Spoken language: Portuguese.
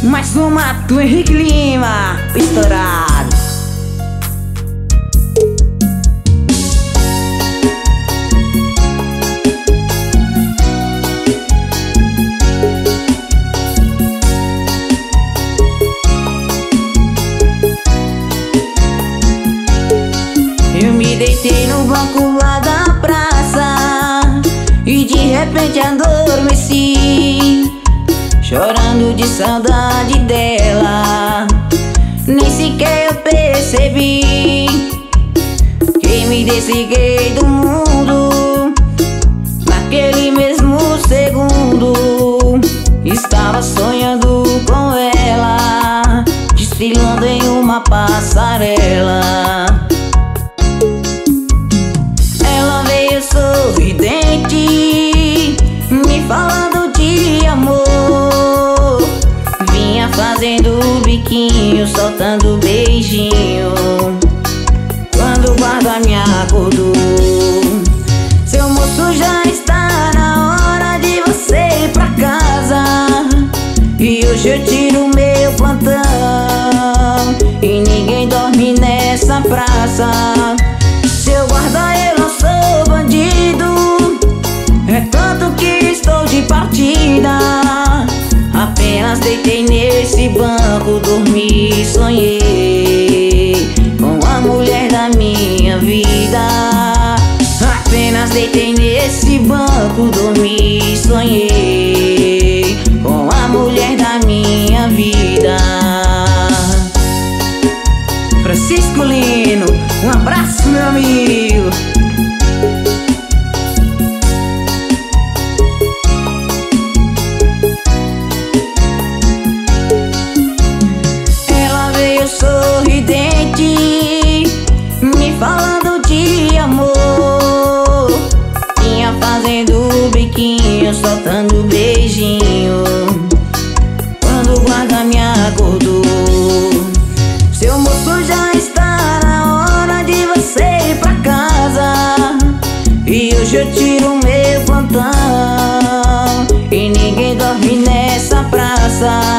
Mais uma do Henrique Lima, estourado. Eu me deitei no banco lá da praça e de repente adormeci, chorando de saudade dela. Nem sequer eu percebi que me desliguei do mundo. Naquele mesmo segundo estava sonhando com ela, desfilando em uma passarela. Ela veio sorridente, me falando de amor. Vinha fazendo biquinho, soltando beijinho. Quando o guarda me acordou: seu moço, já está na hora de você ir pra casa, e hoje eu tiro meu plantão e ninguém dorme nessa praça. Seu guarda, eu não sou bandido, é tanto que estou de partida. Apenas deitei nesse banco, dormi e sonhei com a mulher da minha vida. Apenas deitei nesse banco, dormi e sonhei com a mulher da minha vida. Francisco Lino, um abraço, meu amigo. Ela veio sorridente, me falando de amor. Vinha fazendo biquinho, soltando beijinho. Quando o guarda me acordou: seu moço, já está na hora de você ir pra casa, e hoje eu tiro meu plantão e ninguém dorme nessa praça.